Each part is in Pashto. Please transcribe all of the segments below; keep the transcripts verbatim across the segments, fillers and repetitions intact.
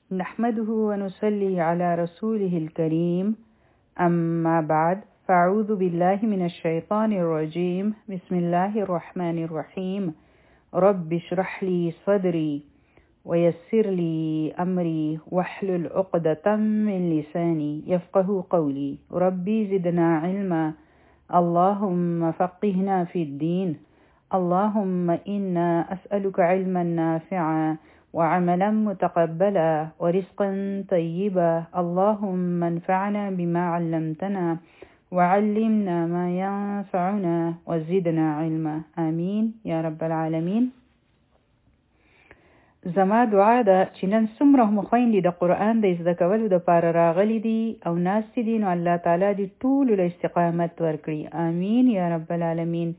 نحمده ونصلي على رسوله الكريم أما بعد فأعوذ بالله من الشيطان الرجيم بسم الله الرحمن الرحيم رب اشرح لي صدري ويسر لي أمري واحلل عقدة من لساني يفقه قولي ربي زدنا علما اللهم فقهنا في الدين اللهم إنا أسألك علما نافعا وعملا متقبلا ورزقا طيبا اللهم انفعنا بما علمتنا وعلمنا ما ينفعنا وزدنا علما آمين يا رب العالمين. زما دعا ده چې نن څومره مخویندې د قرآن د زده کولو دپاره راغلي دي او ناستې دي، نو الله تعالی دې ټولو له استقامت ورکړي. آمین یا رب العالمین.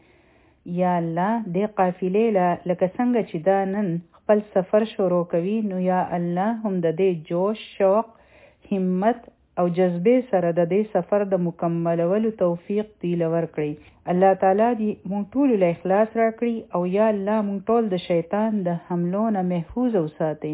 یا الله دې قافلې له لکه څنګه چې دا نن خپل سفر شروع کوي، نو یا الله هم د دې جوش، شوق، همت او جذبې سره د دې سفر د مکملولو توفیق دی لور کړی. الله تعالی دې مونږ ټول له اخلاص راکړي او یا الله مونږ ټول د شیطان د حملو نه محفوظ وساتي.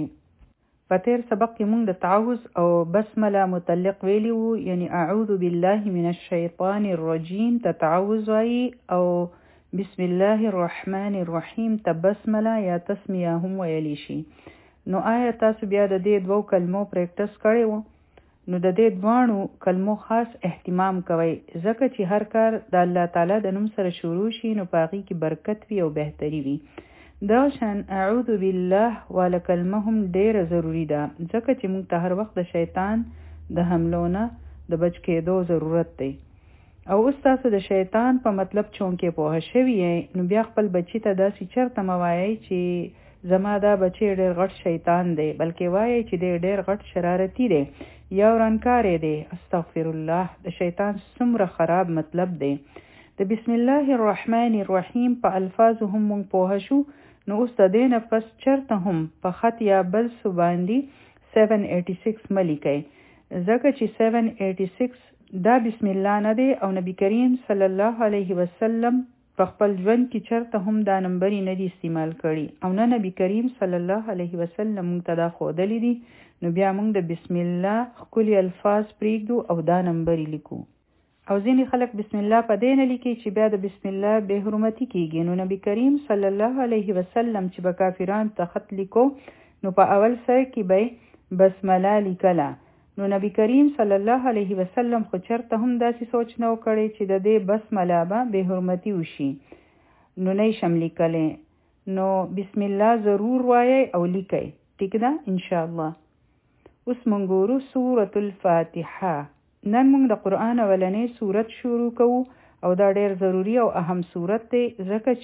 په تیر سبق کې مونږ د تعوذ او بسمله متعلق ویلی وو، یعنی اعوذ بالله من الشیطان الرجیم ته تعوذ وایي او بسم الله الرحمن الرحیم ته بسمله یا تسمیه هم ویلی شي. نو آیا تاسو بیا د دې دوو کلمو پریکټس کړی وو؟ نو د دې دوانو کلمو خاص اهتمام کوئ، ځکه چې هر کار د الله تعالی د نوم سره شروع شي نو په هغې کې برکت وي او بهتري وي. دا شان اعوذ بالله والا کلمه هم ډیره ضروری ده، ځکه چې موږ ته هر وخت د شیطان د حملو نه د بچ کېدو ضرورت دی. او اوس تاسو د شیطان په مطلب چونکې پوهه شوي یې، نو بیا خپل بچي ته داسې چرته مه وایئ چې زما دا بچی ډېر غټ شیطان دی، بلکې وایئ چې دی ډېر غټ شرارتي دی یا ورانکاری دی. استغفر الله. د شیطان څومره خراب مطلب دی. د بسم الله الرحمن الرحیم په الفاظو هم مونږ پوه شو، نو اوس د دې نه پس چرته هم په خط یا بل څه باندې سیون ایټي سکس مه لیکئ، ځکه چې سیون ایټي سکس دا بسم الله نه دی او نبی کریم صلی الله علیه وسلم په خپل ژوند کې چرته هم دا نمبرې نه دي استعمال کړي او نه نبی کریم صلی الله علیه وسلم موږ ته دا ښودلی دي. نو بیا موږ د بسم الله ښکلي الفاظ پرېږدو او دا نمبرې لیکو. او ځینې خلک بسم الله په دې نه لیکي چې بیا د بسم الله بې حرمتي کېږي. نو نبی کریم صلی الله علیه وسلم چې به کافرانو ته خط لیکو نو په اول سر کې به بسمله لیکله. نو نبی کریم صلی الله علیه وسلم خو چرته هم داسې سوچ نه وکړی چې د دې بسمله به بې حرمتي وشي، نو نه یې شم لیکلی. نو بسم الله ضرور وایئ او لیکئ. ټیک ده انشاءالله. اوس مونږ ګورو سورة الفاتحه. نن مونږ د قرآن اولنی سورت شروع کوو او دا ډېر ضروری او اهم سورت دی، ځکه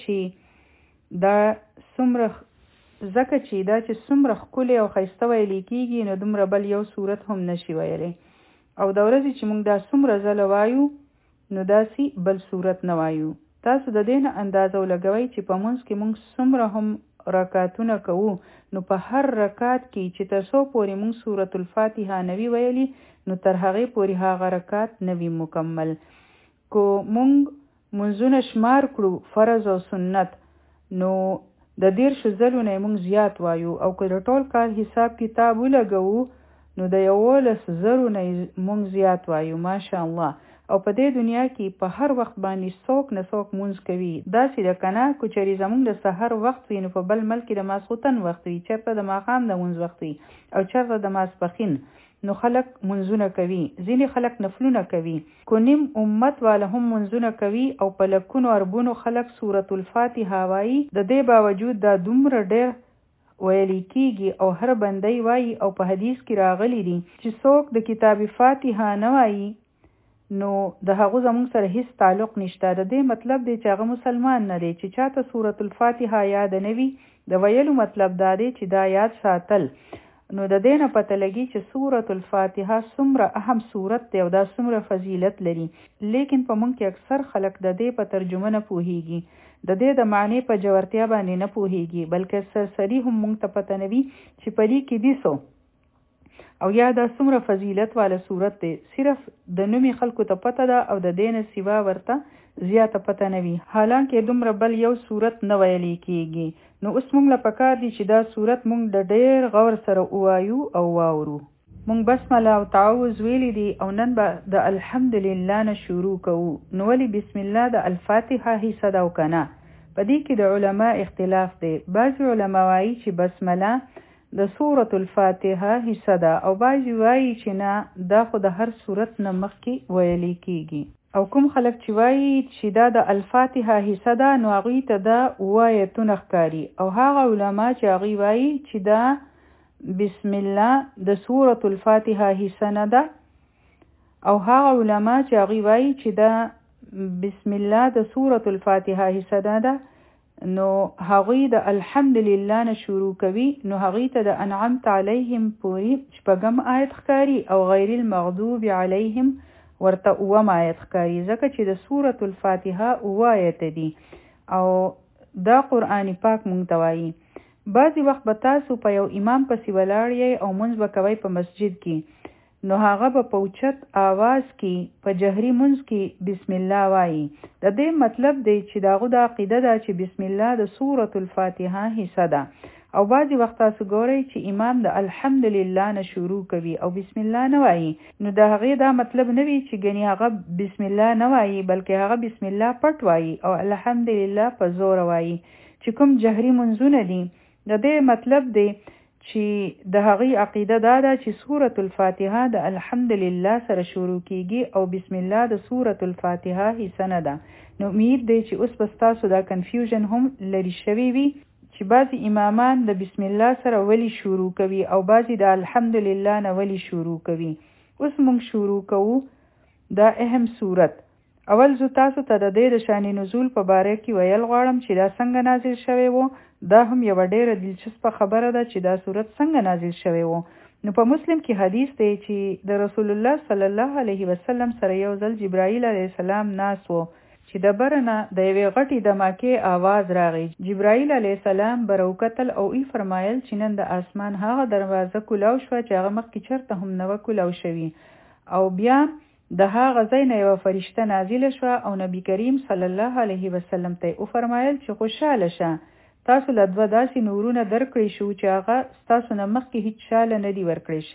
چې دا څومره ځکه چې دا چې څومره ښکلی او ښایسته ویلی کېږي نو دومره بل یو صورت هم نشي ویلی. او د ورځې چې موږ دا څومره ځله وایو نو داسې بل صورت نه وایو. تاسو د دې نه اندازه ولګوئ چې په منځ کې موږ څومره هم رکعتونه کوو، نو په هر رکعت کې چې تر څو پورې موږ سورة الفاتحه نه وي ویلي نو تر هغې پورې هغه رکعت نه وي مکمل. کو موږ منځونه شمار کړو فرض او سنت، نو د دیرشو ځلو نه موږ زیات وایو، او که د ټول کال حساب کتاب ولګوو نو د یولس زرو نه موږ زیات وایو ماشاءالله. او په دې دنیا کې په هر وخت باندې څوک نه څوک مونځ کوي. داسې ده که نه، که چېرې زموږ د سحر وخت وي نو په بل ملک کې د ماسخوتن وخت وي، چېرته د ماښام د مونځ وخت وي او چېرته د ماسپښین، نو خلک منځونه کوي. ځینې خلک نفلونه کوي، کو نیم امت والا هم منځونه کوي او په لکونو اربونو خلک سورة الفاتحه وایي. د دې باوجود دا دومره ډېر ویلی کېږي او هر بندی وایي، او په حدیث کې راغلی دي چې څوک د کتاب فاتحه نه وایي نو د هغو زموږ سره هیڅ تعلق نشته. د دې مطلب دی چې هغه مسلمان نه دی. چې چاته سورة الفاتحه یاد نه وي، د ویلو مطلب دا دی چې دا یاد ساتل. نو د دې نه پته لګي چې سورة الفاتحه څومره اهم سورت دی او دا څومره فضیلت لري. لیکن په موږ کې اکثر خلک د دې په ترجمه نه پوهیږي، د دې د معنی په جوړتیا باندې نه پوهیږي، بلکې سرسری هم موږ ته پته نه وي چې په دې کې دي څه. او یا دا څومره فضیلت والا صورت دی صرف د نومي خلکو ته پته ده او د دین سیوا ورته زیاته پته نه وي حالانکه دومره بل یو صورت نه ویلی کیږي نو اوس موږ له پکار دي چې دا صورت موږ د ډیر غور سره ووایو او واورو موږ بسمله او تعوذ ویلی دي او نن به د الحمدلله نه شروع کوو نو ولی بسم الله د الفاتحه حصہ دا وکنه په دې کې د علما اختلاف دی بعض علما وایي چې بسمله د سورة الفاتحه حصہ ده او بعضی وایي چې نه دا خو د هر سورت نه مخکې ویلی کیږي او کوم خلک چې وایي چې دا د الفاتحه حصہ ده نو هغوی ته دا اووه آیتونه ښکاري او هغه علما چې هغوی وایي چې دا بسم الله د سورة الفاتحه حصہ نه ده او هغه علما چې هغوی وایي چې دا بسم الله د سورة الفاتحه حصہ ده نو هغوی د الحمدلله نه شروع کوي نو هغوی ته د انعمت علیهم پوری شپږم آیت ښکاري او غیر المغضوب علیهم ورته اووم آیت ښکاري ځکه چې د سورة الفاتحه اووه آیت دي او دا قرآن پاک مونږ ته وایي بعضې وخت به تاسو په یو امام پسې ولاړ یې او مونځ به کوئ په مسجد کې نو هغه به په اوچت آواز کې په جهري مونځ کې بسم الله وایي د دې مطلب دی چې د هغو د عقیده ده چې بسم الله د سورة الفاتحه حصہ ده او بعضې وخت تاسو ګورئ چې امام د الحمدلله نه شروع کوي او بسم الله نه وایي نو د هغې دا مطلب نه وي چې ګنې هغه بسم الله نه وایي بلکې هغه بسم الله پټ وایي او الحمدلله په زوره وایي چې کوم جهري منځونه دي د دې مطلب دی چې د هغې عقیده دا ده چې سورة الفاتحه د الحمدلله سره شروع کیږي او بسم الله د سورة الفاتحه حصہ نه ده نو امید دی چې اوس به ستاسو دا کنفیوژن هم لرې شوی وي چې بعضې امامان د بسم الله سره ولی شروع کوي او بعضې د الحمدلله نه ولی شروع کوي اوس موږ شروع کوو دا اهم صورت اول زه تاسو ته د دې د شان نزول په باره کې ویل غواړم چې دا څنګه نازل شوی و دا هم یوه ډیره دلچسپه خبره ده چې دا صورت څنګه نازل شوی و نو په مسلم کې حدیث دی چې د رسول الله صلی الله علیه وسلم سره یو ځل جبرائیل علیه السلام ناست و چې د بره نه د یوې غټې دماکې آواز راغی جبرائیل علیه السلام به راوکتل او ای فرمایل چې نن د اسمان هغه دروازه کولاو شوه چې هغه مخکې چېرته هم نه وه کولاو شوي او بیا د هغه ځای نه یوه فرشته نازله شوه او نبی کریم صلی الله علیه وسلم ته یې وفرمایل چې خوشحاله شه تاسو له دوه داسې نورونه درکړی شو چې هغه ستاسو نه مخکې هیڅ چاله نه دي ورکړی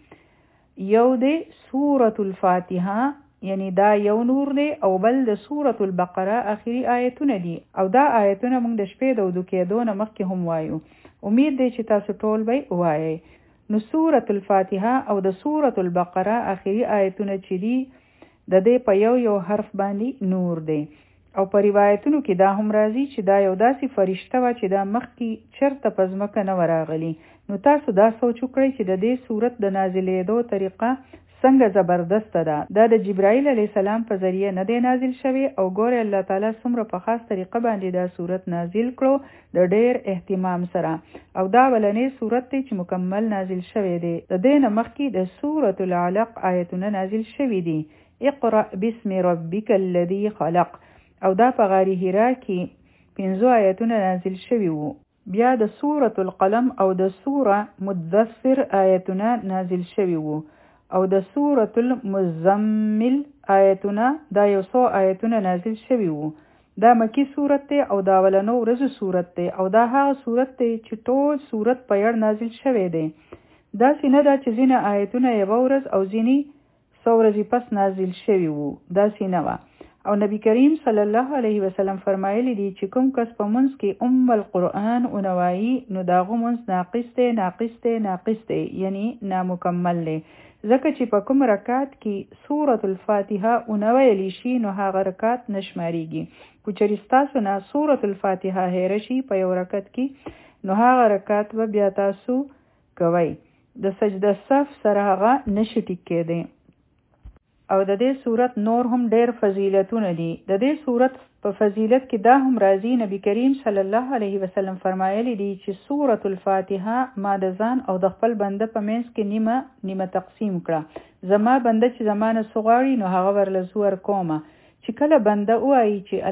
شوي یو دی سورة الفاتحه یعنی دا یو نور دی او بل د سورة البقره آخري آیتونه دي او دا آیتونه موږ د شپې د ودو کېدو نه مخکې هم وایو امید دی چې تاسو ټول به وایئ نو سورة الفاتحه او د سورة البقره آخري آیتونه چې دي د دې په یو یو حرف باندې نور دی او په روایتونو کې دا هم راځي چې دا یو داسې فرشته وه چې دا مخکې چېرته په ځمکه نه وه راغلي نو تاسو دا سوچ وکړئ چې د دې صورت د نازلېدو طریقه څنګه زبردسته ده دا د جبرائیل علیه السلام په ذریعه نه دی نازل شوی او ګورئ الله تعالی څومره په خاص طریقه باندې دا صورت نازل کړو د ډیر اهتمام سره او دا ولنې صورت دی چې مکمل نازل شوی دی د دې نه مخکې د سورة العلق آیتونه نازل شوي دي اقرأ باسم ربک الذي خلق او دا په غار حرا کې پنځه آیتونه نازل شوي وو بیا د سورة القلم او د سوره مدثر آیتونه نازل شوي وو او د سورة المزمل آیتونه دا یو څو آیتونه نازل شوي وو دا مکی صورت دی او دا ولنو ورځو صورت دی او دا هغه صورت دی چې ټول صورت په یړ نازل شوی دی داسې نه ده چې ځینې آیتونه یوه ورځ او ځینې څو ورځې پس نازل شوي وو داسې نه وه او نبی کریم صلی الله علیه وسلم فرمایلی دی چې کوم کس په منځ کې ام القرآن اونوایي نو د هغه منځ ناقص دی ناقص دی ناقص دی یعنی نامکمل دی ځکه چې په کوم رکعت کې سورة الفاتحه اونویلی شي نو هغه رکعت نه شماریږي که چېرې ستاسو نه سورة الفاتحه هیره شي په یو رکعت کې نو هغه رکعت به بیا تاسو کوئ د سجده صف سره هغه نشي ټیک کېدی او د دې صورت نور هم ډېر فضیلتونه دي د دې صورت په فضیلت کې دا هم راځي نبی کریم صلی الله علیه وسلم فرمایلی دی چې سورة الفاتحه ما د ځان او د خپل بنده په منځ کې نیمه نیمه تقسیم کړه زما بنده چې زمانه سغواړي نو هغه ورله زور کومه چې کله بنده وایي چې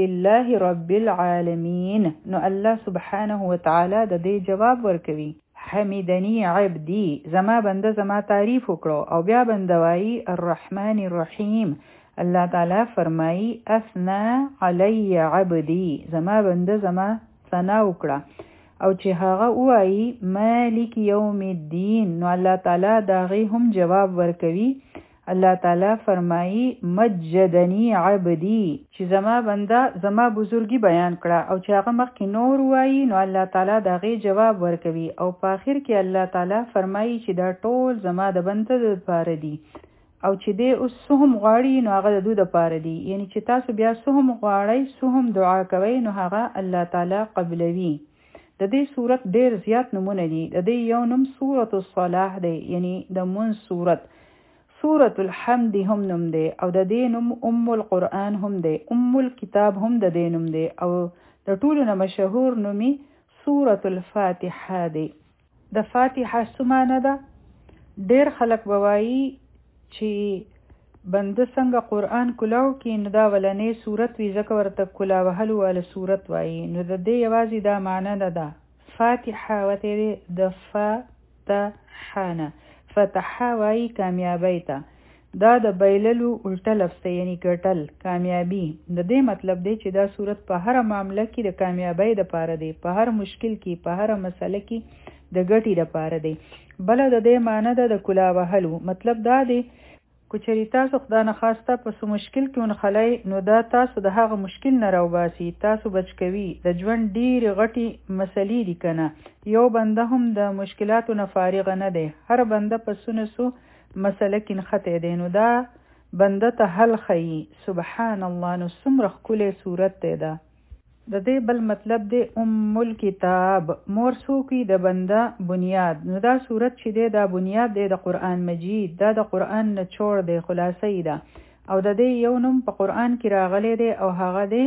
الحمدلله رب العالمین نو الله سبحانه وتعالی د دې جواب ورکوي حمیدنی عبدی زما بنده زما تعریف وکړو. او بیا بندوایی الرحمن الرحیم الله تعالی فرمایي اثنا علی عبدی زما بنده زما ثنا وکړه. او چې هغه وایي مالک یوم الدین نو الله تعالی دا غي هم جواب ورکوي. الله تعالی فرمایي مجدنی عبدی چې زما بنده زما بزرګي بیان کړه. او چې هغه مخکې نور وایي نو الله تعالی دا غي جواب ورکوي. او په اخر کې الله تعالی فرمایي چې دا ټول زما د بنده لپاره دي. او چې دې اوس سهم غواړي نو هغه د دوی لپاره دي. یعنی چې تاسو بیا سهم غواړئ سهم دعا کوئ نو هغه الله تعالی قبلوي. د دې صورت ډېر زیات نمونه دي. د دې یو نوم سورۃ الصلاح دی یعنی د مون صورت. سورۃ الحمد هم نوم دی او د دې نوم ام القرآن هم دی. ام الكتاب هم د دې نوم دی او د ټولو نه مشهور نومي سورۃ الفاتحه دی. د فاتحه څه معنی ده؟ ډېر خلک به وایي چې بنده څنګه قرآن کلاو کې نو دا ولنې صورت وي ځکه ورته کلا وهلو والا صورت وایي. نو د دې یوازې دا معنی نه ده. فاتحه وته د فتحه نه فتحه وایي کامیابی ته. دا د بیللو الټه لفظ یعنی ګټل کامیابی. د دې مطلب دی چې دا صورت په هر معاملې کې د کامیابی لپاره دی. په هر مشکل کې په هر مسله کې د ګټې لپاره دی. بل د دې معنی ده د کلا وهلو. مطلب دا دی کچری تاسو خدای نه خواسته په سو مشکل کې ونخلای نو دا تاسو د هغه مشکل نه راوباسي. تاسو بچ کوي. د ژوند ډېرې غټي مسلې دي کنه. یو بنده هم د مشکلاتو نه فارغ نه دی. هر بنده په سونه سو مسله کې نخته دی نو دا بنده ته حل خي. سبحان الله نو څومره ښکلی صورت دی دا. د دې بل مطلب دی ام الکتاب مور څوک د بنده بنیاد. نو دا صورت چې دی دا بنیاد دی د قرآن مجید. دا د قرآن نچوړ دی خلاصې ده. او د دې یو نوم په قرآن کې راغلی دی او هغه دی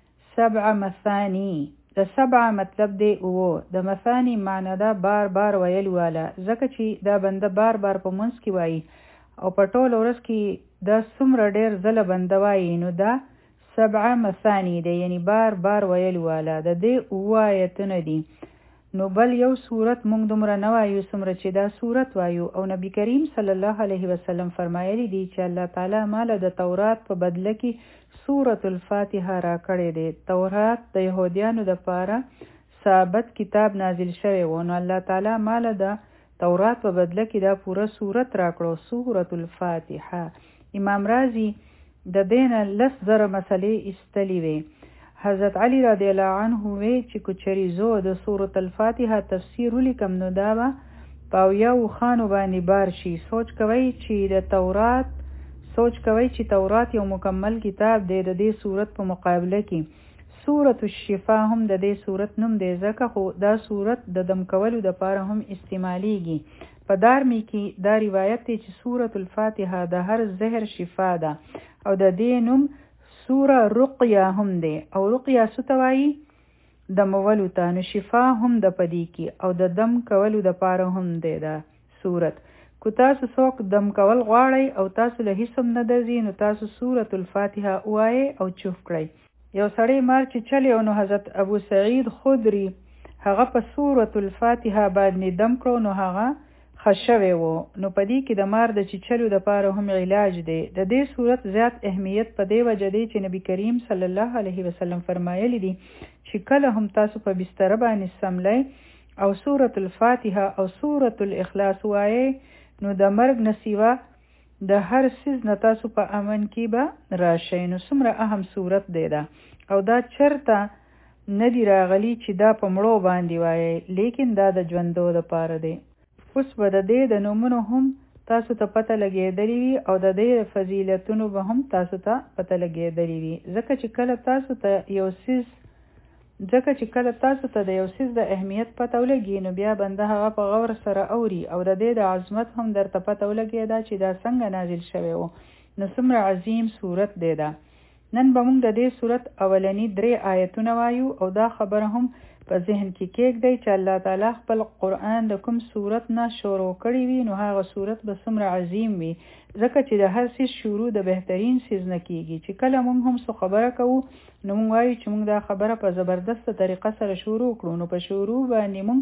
سبع مثانی. د سبع مطلب دی او د مثانی معنی ده بار بار ویل والا. ځکه چې دا بنده بار بار په منځ کې وایي او په ټول ورځ کې دا څومره ډېر ځله بنده وایي نو دا سبع مثانی دی یعنی بار بار ویل والا. د دې اوه آیتونه دي. نو بل یو صورت مونږ دومره نه وایو څومره چې دا صورت وایو. او نبی کریم صلی الله علیه وسلم فرمایلی دی چې الله تعالی مال د تورات په بدله کې سورۃ الفاتحه را کړې دی. تورات د يهوديانو د پاره ثابت کتاب نازل شوی و نو الله تعالی مال د تورات په بدله کې دا پوره صورت را کړو سورۃ الفاتحه. امام رازی د دین لس زره مسلې استلی وی. حضرت علی رضی الله عنه وی چې کوچری زو د سورۃ الفاتحه تفسیر ولیکم نو دا به پاو یو خانو باندې بار شي. سوچ کوي چې د تورات سوچ کوي چې تورات یو مکمل کتاب دی. د دې سورت په مقابله کې سورۃ الشفاء هم د دې سورت نوم دی ځکه خو دا سورت د دم کولو د پاره هم استعمالیږي. په دارمی کې دا روایت دی چې سورۃ الفاتحه د هر زهر شفا ده او د دې نوم سوره رقیه هم دی. او رقیه څه ته وایي؟ دم ولو ته. نو شفا هم د پدې کې او د دم کولو د پاره هم دی دا سورت. کو تاسو څوک دم کول غواړئ او تاسو له هیڅ هم نه درځي نو تاسو سورۃ الفاتحه وایي او چوف کړئ. یو سړی مار چې چلی او نو حضرت ابو سعید خدری هغه په سورۃ الفاتحه باندې دم کړو نو هغه خشوي وو. نو پدې کې د مار د چچلو د پاره هم علاج دی. د دې صورت زیات اهمیت په دې وجه دی چې نبی کریم صلی الله علیه وسلم فرمایلی دی چې کله هم تاسو په بستر باندې سملای او سورۃ الفاتحه او سورۃ الاخلاص وایي نو د مرګ نسیوا د هر سیز نه تاسو په امن کې به راشئ. نو څومره اهم صورت دی دا. او دا چرته ندی راغلی چې دا په مړو باندې وایي لیکن دا د ژوندو لپاره دی. اوس به د دې د نومونو هم تاسو ته پته لګېدلی وي او د دې فضیلتونو به هم تاسو ته پته لګېدلی وي. ځکه چې کله تاسو ته یو څیز ځکه چې کله تاسو ته د یو څیز د اهمیت پته ولګي نو بیا بنده هغه په غور سره اوري او د دې د عظمت هم درته پته ولګېده چې دا څنګه نازل شوی و. نو څومره عظیم صورت دی دا. نن به موږ د دې صورت اولنی درې آیتونه وایو او دا خبره هم په ذهن کې کېږدئ چې الله تعالی خپل قرآن د کوم صورت نه شروع کړی وي نو هغه صورت به څومره عظیم وي. ځکه چې د هر څیز شروع د بهترین څیز نه کېږي. چې کله موږ هم څه خبره کوو نو موږ وایو چې موږ دا خبره په زبردسته طریقه سره شروع کړو نو په شروع باندې موږ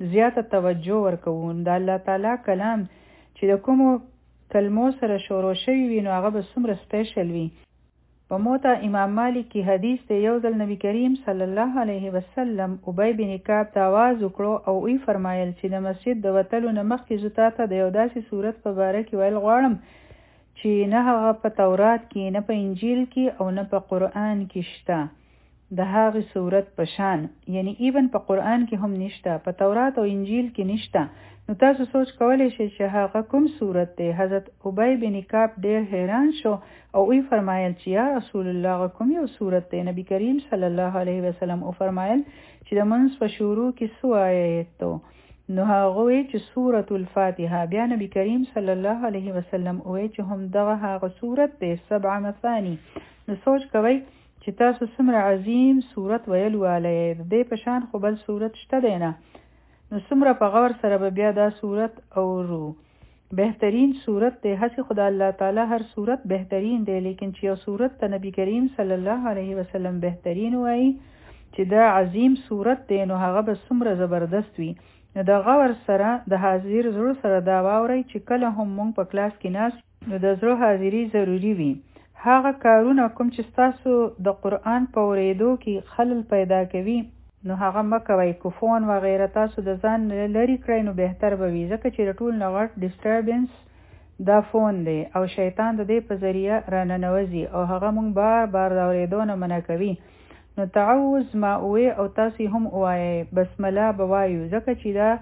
زیاته توجه ورکوو. د الله تعالی کلام چې د کومو کلمو سره شروع شوي وي نو هغه به څومره سپیشل وي. په موته امام مالک کی حدیث ته یو ځل نبی کریم صلی الله علیه وسلم ابی بن کعب ته आवाज وکړو او وی فرمایل چې د مسجد د وتلو نه مخکې زه تاته د یو داسې صورت په باره کې ویل غواړم چې نه هغه په تورات کې، نه په انجیل کې او نه په قرآن کې شته د هغې صورت په شان، یعنی ایون په قرآن کې هم نشته، په تورات او انجیل کې نشته. نو تاسو سوچ کولی شئ چې هغه کوم صورت دی؟ حضرت ابی بن کعب ډیر حیران شو او وی فرمایل چې یا رسول الله هغه کوم یو صورت دی؟ نبی کریم صلی الله علیه وسلم او فرمایل چې د منځ په شروع کې څو آیت نو هغه وی چې سورة الفاتحه. بیا نبی کریم صلی الله علیه وسلم وی چې هم دغه هغه صورت دی، سبع مثانی. نو سوچ کوئ چې تاسو څومره عظیم صورت ویل والی د دې په شان خو بل صورت شته دی نه. نو څومره په غور سره به بیا دا صورت اورو. بهترین صورت دی، هسې خو د الله تعالی هر صورت بهترین دی، لیکن چې یو صورت ته نبی کریم صلی الله علیه وسلم بهترین وایي چې دا عظیم صورت دی نو هغه به څومره زبردست وي. نو د غور سره د حاضر زړه سره دا واورئ چې کله هم مونږ په کلاس کې ناست نو د زړه حاضري ضروري وي. هغه کارونه کوم چې ستاسو د قرآن په اورېدو کې خلل پیدا کوي نو هغه مه کوئ. که فون وغیره تاسو د ځان لرې کړئ نو بهتر به وي، ځکه چې د ټول نه غټ ډسټربنس دا فون دی او شیطان د دې په ذریعه راننوځي او هغه مونږ بار بار د اورېدو نه منع کوي. نو تعوذ ما اوی او تاسو هم ووایئ، بسم الله به وایو، ځکه چې دا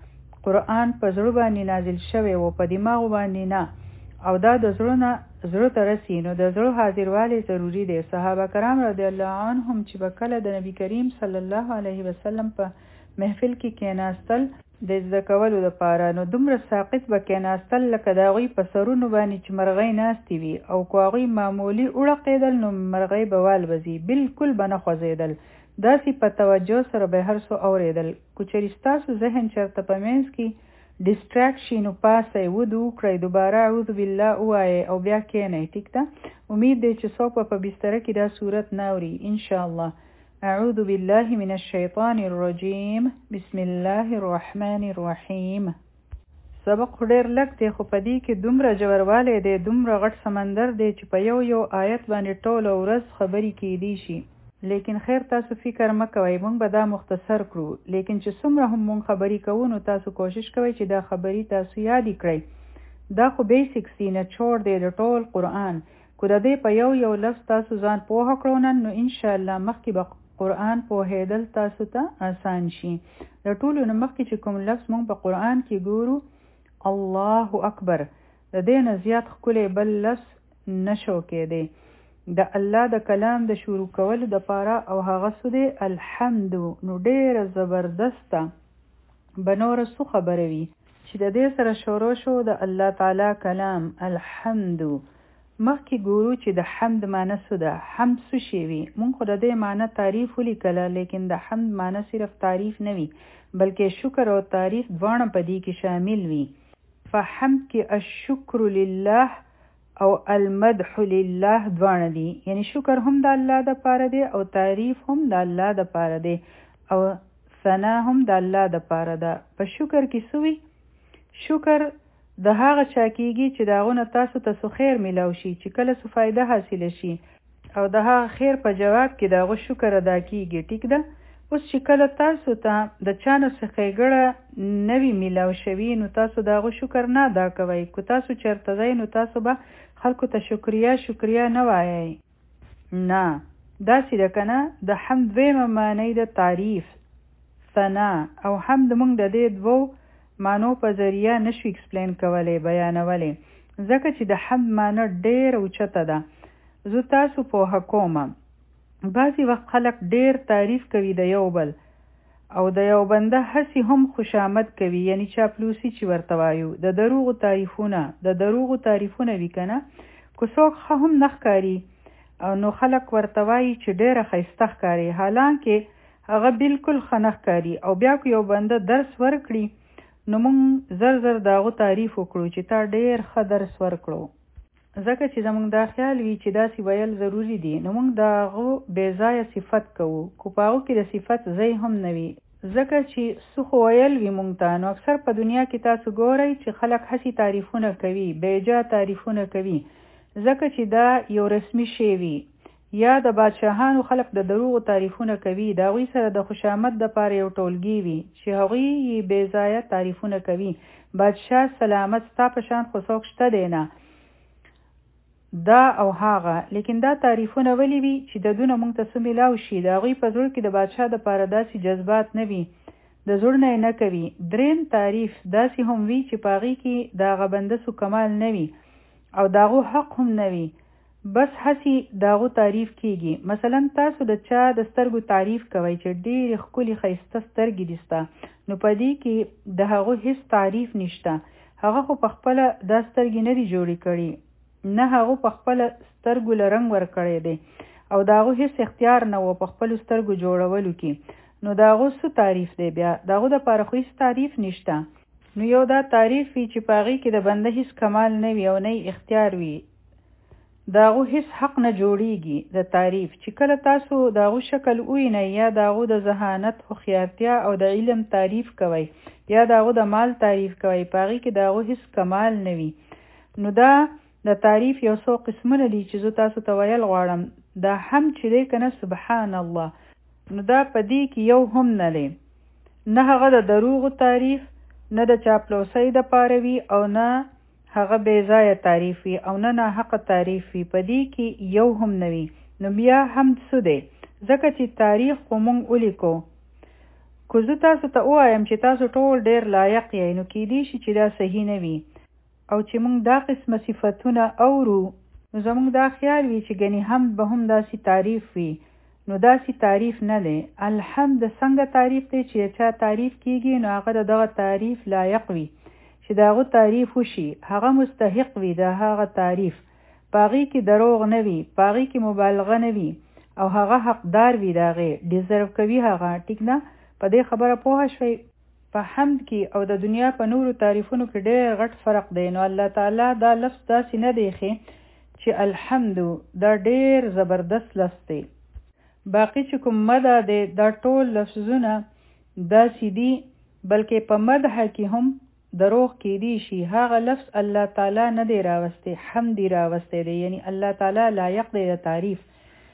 قرآن په زړه باندې نازل شوی و، په دماغ باندې نه، او دا د زړه نه زړه ته رسي. نو د زړه حاضروالی ضروري دی. صحابه کرام رضی الله عنهم چې به کله د نبی کریم صلی الله علیه وسلم په محفل کې کېناستل د زده کولو دپاره نو دومره ساقط به کېناستل لکه د هغوی په سرونو باندې چې مرغۍ ناستې وي، او که هغوی معمولي وړقېدل نو مرغۍ به والوځي، بالکل به نه خوځېدل. داسې په توجه سره به هر څه اورېدل. که چېرې ستاسو ذهن چېرته په منځ کې ډسټراکشن نو پاسئ، ودو وکړئ، دوباره اعوذ بالله ووایئ او بیا کښېنئ. ټیک ده؟ امید دی چې څوک به په بستره کې دا صورت نه اوري انشاءالله. اعوذ بالله من الشیطان الرجیم، بسم الله الرحمن الرحیم. سبق ډېر لږ دی خو په دې کې دومره ژوروالی دی، دومره غټ سمندر دی چې په یو یو آیت باندې ټوله ورځ خبرې کیدی شي. لیکن خیر تاسو فکر مه کوئ، مونږ به دا مختصر کړو، لیکن چې څومره هم مونږ خبرې کوو نو تاسو کوشش کوئ چې دا خبرې تاسو یادې کړئ. دا خو بیسکس دی، نچوړ دی د ټول قرآن. که د دې په یو یو لفظ تاسو ځان پوهه کړو نن نو انشاءالله مخکې به قرآن پوهېدل تاسو ته آسان شي. د ټولو نه مخکې چې کوم لفظ مونږ په قرآن کې ګورو الله اکبر، د دې نه زیات ښکلی بل لفظ نشو کېدی. د الله د کلام د شروع کولو دپاره او هغه څه دی الحمد، نو ډېره زبردسته به نوره څو خبره وي چې د دې سره شروع شو د الله تعالی کلام الحمد. مخکې ګورو چې د حمد معنی څه ده، حمد څه شی وي. مونږ خو د دې معنی تعریف ولیکله، لیکن د حمد معنی صرف تعریف نه وي بلکې شکر او تعریف دواړه په دې کې شامل وي. فحمد کې الشکر لله او المدح لله دواړه دي، یعنی شکر هم د الله د پاره دی او تعریف هم د الله د پاره دی او ثنا هم د الله د پاره ده. په شکر کې سوي شکر د هغه چا کېږي چې د هغه نه تاسو ته څه خیر میلاو شي، چې کله څه فایده حاصله شي او د هغه خیر په جواب کې د هغه شکر ادا کېږي. ټیک ده؟ اوس چې کله تاسو ته د چا نه څه ښېګړه نه وي میلاو شوي نو تاسو د هغه شکر نه ادا کوئ. که تاسو چېرته ځئ نو تاسو به خلکو ته شکریا شکریا نه وایئ، نه، داسې ده که نه. د حمد دویمه معنی د تعریف، ثنا او حمد. موږ د دې دوو معنو په ذریعه نشو اکسپلین کولی، بیانولی، ځکه چې د حمد معنی ډېره اوچته ده. زه تاسو پوهه کومه. بعضې وخت خلک ډېر تعریف کوي د یو بل او د یو بنده هسې هم خوشامد کوي، یعنی چاپلوسي چې ورته وایو، د دروغو تعریفونه د دروغو تعریفونه وي که نه. که څوک ښه هم نه ښکاري نو خلک ورته وایي چې ډېره ښایسته ښکاري، حالانکې هغه بالکل ښه نه ښکاري. او بیا که یو بنده درس ورکړي نو موږ زر زر د هغه تعریف وکړو چې تا ډېر ښه درس ورکړو، ځکه چې زموږ دا خیال وي چې داسې ویل ضروري دي. نو موږ د هغو بې ځایه صفت کوو، که په هغو کې د صفت ځای هم نه وي، ځکه چې څه خو ویل وي مونږ ته، نو اکثر په دنیا کې تاسو ګورئ چې خلک هسې تعریفونه کوي، بیجا تعریفونه کوي، ځکه چې دا یو رسمي شی وي. یا د بادشاهانو خلک د دروغو تعریفونه کوي، د هغوی سره د خوشامد دپاره یو ټولګي وي چې هغوی یې بې ځایه تعریفونه کوي. بادشاه سلامت ستا په شان خو څوک شته دی نه، دا او هغه. لیکن دا تعریفونه ولې وي چې د دونه موږ ته څه میلاو شي، د هغوی په زړه کې د بادشاه دپاره داسې جذبات نه وي، د زړه نه یې نه کوي. دریم تعریف داسې هم وي چې په هغې کې د هغه بنده څه کمال نه وي او د هغو حق هم نه وي، بس هسې د هغو تعریف کیږي. مثلا تاسو د چا د سترګو تعریف کوئ چې ډېرې ښکلې ښایسته سترګې دي ستا، نو په دې کې د هغو هیڅ تعریف نشته. هغه خو په خپله دا سترګې نه دي جوړې کړي، نه هغو په خپله سترګو له رنګ ورکړی دی او د هغو هیڅ اختیار نه و په خپلو سترګو جوړولو کې، نو د هغو څه تعریف دی بیا؟ د هغو دپاره خو هیڅ تعریف نشته. نو یو دا تعریف وي چې په هغې کې د بنده هیڅ کمال نه وي او نه اختیار وي، د هغو هیڅ حق نه جوړیږي. د تعریف چې کله تاسو د هغو شکل ووینئ، یا د هغو د ذهانت، هوښیارتیا او د علم تعریف کوئ، یا د هغو د مال تعریف کوئ، په هغې کې د هغو هیڅ کمال نه وي، نو دا د تعریف یو څو قسمونه دي چې زه تاسو ته ویل غواړم. دا هم چې دی که نه سبحان الله، نو دا په دې کې یو هم نه دی، نه هغه د دروغو تعریف، نه د چاپلوسۍ دپاره وي او نه هغه بې ځایه تعریف وي او نه ناحقه تعریف وي، په دې کې یو هم نه وي. نو بیا هم څه دی؟ ځکه چې تاریخ خو مونږ ولیکو. که زه تاسو ته ووایم چې تاسو ټول ډېر لایق یې، نو کیدای شي چې دا صحیح نه وي، او چې مونږ دا قسمه صفتونه اورو، نو زمونږ دا خیال وي چې ګنې حمد به هم داسې تعریف وي، نو داسې تعریف نه دی. الحمد څنګه تعریف دی چې چا تعریف کیږي، نو هغه د دغه تعریف لایق وي چې د هغه تعریف وشي، هغه مستحق وي د هغه تعریف، په هغې کې دروغ نه وي، په هغې کې مبالغه نه وي، او هغه حقدار وي د هغې، ډیزرو کوي هغه. ټیک نه؟ په دې خبره پوه شوئ؟ په حمد کې او د دنیا په نورو تعریفونو کې ډېر غټ فرق دی. نو الله تعالی دا لفظ داسې نه دی ښې چې الحمد دا ډېر زبردست لفظ دی. باقي چې کوم مده دی دا ټول لفظونه داسې دي، بلکې په مدح کې هم دروغ کیدی شي. هغه لفظ الله تعالی نه دی راوستی، حمد دی راوستی دی، یعنی الله تعالی لایق دی د تعریف.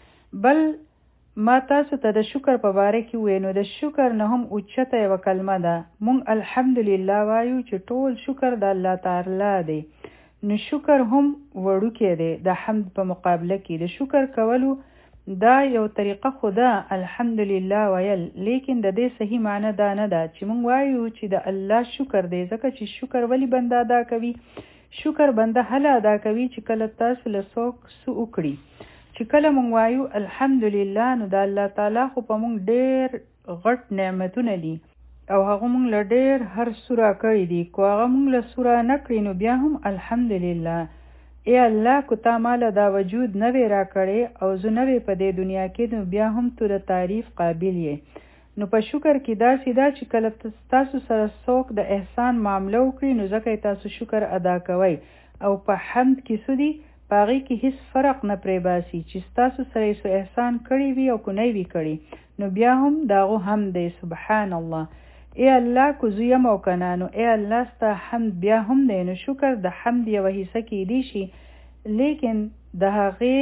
بل ما تاسو ته د شکر په باره کې وویل، نو د شکر نه هم اوچته یوه کلمه ده. مونږ الحمدلله وایو چې ټول شکر د الله تعالی دی، نو شکر هم وړوکی دی د حمد په مقابله کې. د شکر کولو دا یو طریقه خو ده الحمدلله ویل، لیکن د دې صحیح معنی دا نه ده چې مونږ وایو چې د الله شکر دی، ځکه چې شکر ولی بنده ادا کوي؟ شکر بنده هله ادا کوي چې کله تاسو له څوک څه وکړي. چې کله مونږ وایو الحمدلله، نو د الله تعالی خو په مونږ ډېر غټ نعمتونه دي او هغه مونږ له ډېر هر څه راکړي دي. کو هغه مونږ له څه را نه کړي، نو بیا هم الحمدلله. ای الله، که تا ماله دا وجود نه وی را کړی او زه نه وی په دې دنیا کې، نو بیا هم تو د تعریف قابل یې. نو په شکر کې داسې ده چې کله تاسو سره څوک د احسان معامله وکړي، نو ځکه تاسو شکر ادا کوئ. او په حمد کې څه دي؟ په هغې کې هیڅ فرق نه پرې باسي چې ستاسو سره یې څه احسان کړی وي او که نه وي کړی، نو بیا هم د هغو حمد دی. سبحان الله. ای الله، که زه یم او که نه، نو ای الله ستا حمد بیا هم دی. نو شکر د حمد یوه حصه کیدی شي، لیکن د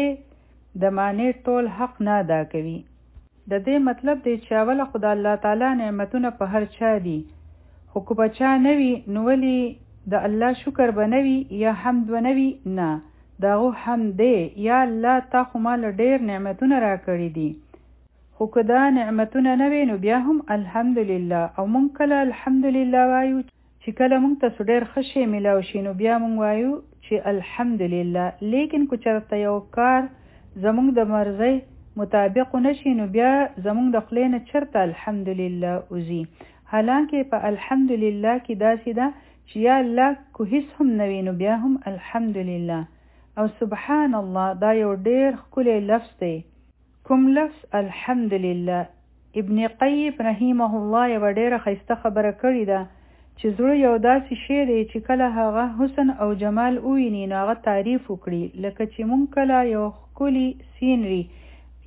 هغې د معنی ټول حق نه ادا کوي. د دې مطلب دی چې اوله خو د الله تعالی نعمتونه په هر چا دي، خو که په چا نه وي، نو ولې د الله شکر به نه وي یا حمد به نه وي؟ نه، د هغو حمد دی. یا الله، تا خو ما له ډېر نعمتونه را کړي دي، خو که دا نعمتونه نه وي، نو بیا هم الحمدلله. او مونږ کله الحمدلله وایو چې کله مونږ ته څه ډېر ښه شی میلاو شي، نو بیا مونږ وایو چې الحمدلله. لیکن که چېرته یو کار زمونږ د مرضۍ مطابق نشي، نو بیا زمونږ د خولې نه چېرته الحمدلله وځي. حالانکه په الحمدلله کې داسې ده چې یا الله، که هیڅ هم نه وي، نو بیا هم الحمدلله. او سبحان الله دا یو ډېر ښکلی لفظ دی. کوم لفظ؟ الحمدلله. ابن قیم رحمه الله یوه ډېره ښایسته خبره کړې ده چې زړه یو داسې شی دی چې کله هغه حسن او جمال وویني، نو هغه تعریف وکړي. لکه چې مونږ کله یو ښکلي سینري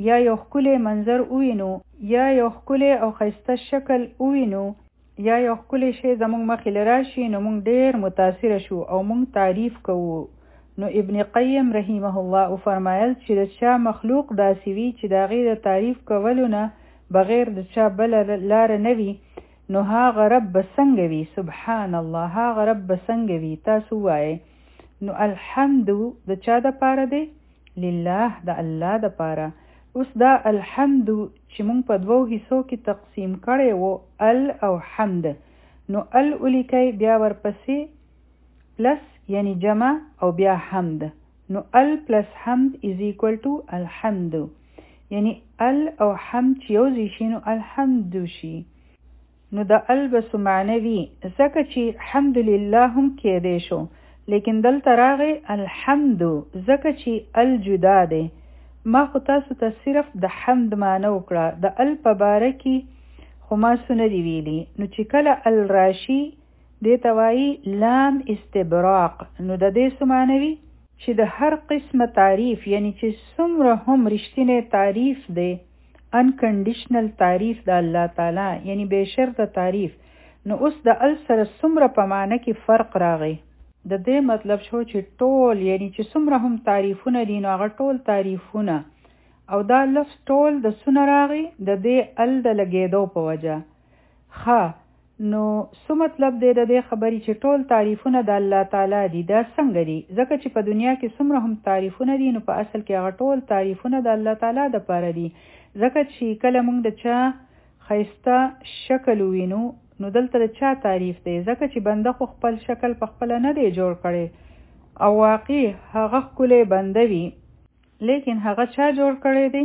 یا یو ښکلی منظر ووینو یا یو ښکلی او ښایسته شکل ووینو یا یو ښکلی شی زموږ مخې له راشي نو موږ ډېر متاثره شو او موږ تعریف کوو. نو ابن قیم رحمه الله فرمایل چې د چا مخلوق داسې وي چې د هغې د تعریف کولو نه بغیر د چا بله لاره نه وي نو هغه رب به څنګه وي؟ سبحان الله، هغه رب به څنګه وي؟ تاسو ووایئ. نو الحمد د چا دپاره دی؟ لله، د الله دپاره. اوس دا الحمد چې موږ په دوو حصو کې تقسیم کړی وو، ال او حمد، نو ال ولیکئ بیا ورپسې پلس یعنی جمع او بیا حمد. نو ال پلس حمد از ایکول ټو الحمد، یعنی ال او حمد چې یو ځای شي نو الحمد شي. نو د ال به څه معنی وي؟ ځکه چې حمدلله هم کیدی شو، لیکن دلته راغی الحمد ځکه چې ال جدا دی. ما خو تاسو ته صرف د حمد معنی وکړه، د ال په باره کې خو ما څه نه دي ویلي. نو چې کله ال راشي دې ته وایي لام استبراق. نو د دې څه معنی وي؟ چې د هر قسمه تعریف، یعنی چې څومره هم رښتینی تعریف دی، انکنډیشنل تعریف د الله تعالی، یعنی بے شرطه تعریف. نو اوس د ال سره څومره په معنی کې فرق راغی؟ د دې مطلب شو چې ټول، یعنی چې څومره هم تعریفونه دي نو هغه ټول تعریفونه، او دا لفظ ټول د څونه راغی؟ د دې ال د لګېدو په وجه. ښه، نو څه مطلب دی د دې خبرې چې ټول تعریفونه د الله تعالی دي؟ دا څنګه دي؟ ځکه چې په دنیا کې څومره هم تعریفونه دي نو په اصل کې هغه ټول تعریفونه د الله تعالی دپاره دي. ځکه چې کله موږ د چا ښایسته شکل ووینو نو دلته د چا تعریف دی؟ ځکه چې بنده خو خپل شکل په خپله نه دی جوړ کړی، او واقع هغه ښکلی بنده وي، لیکن هغه چا جوړ کړی دی؟